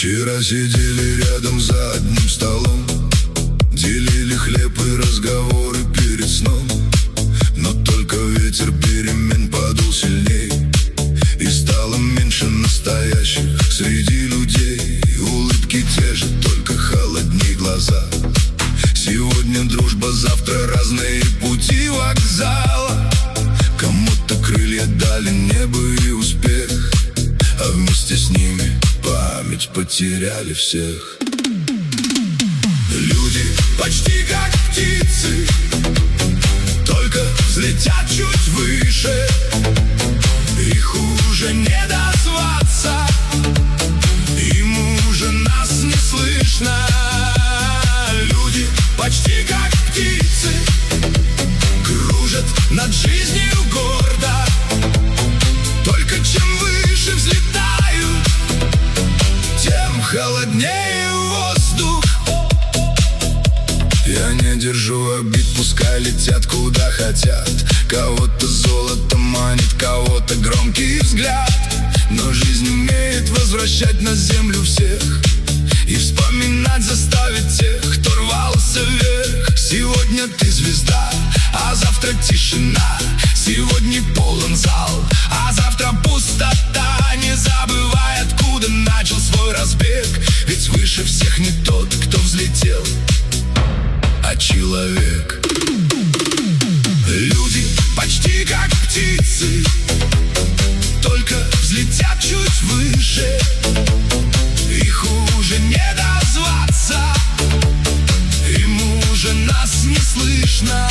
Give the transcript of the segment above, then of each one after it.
Вчера сидели рядом за одним столом, делили хлеб и разговоры перед сном. Но только ветер перемен подул сильней, и стало меньше настоящих среди людей. Улыбки те же, только холодней глаза. Сегодня дружба, завтра разные пути вокзала. Кому-то крылья дали небо и успех, а вместе с ними память потеряли всех. Люди почти как птицы, только взлетят чуть выше. Их уже не дозваться, им уже нас не слышно. Люди почти как птицы, кружат над жизнью гордо. Только чем выше взлетают, тем холоднее воздух. Я не держу обид, пускай летят куда хотят. Кого-то золото манит, кого-то громкий взгляд. Но жизнь умеет возвращать на землю всех и вспоминать заставит тех, кто рвался вверх. Сегодня ты звезда, а завтра тишина. Сегодня полон зал, а завтра пустота. Не забывай, откуда начал свой разбег, ведь выше всех не тот, кто взлетел, а человек. Люди почти как птицы, только взлетят чуть выше. Их уже не дозваться, им уже нас не слышно.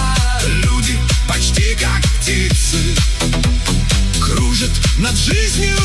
Люди почти как птицы, кружат над жизнью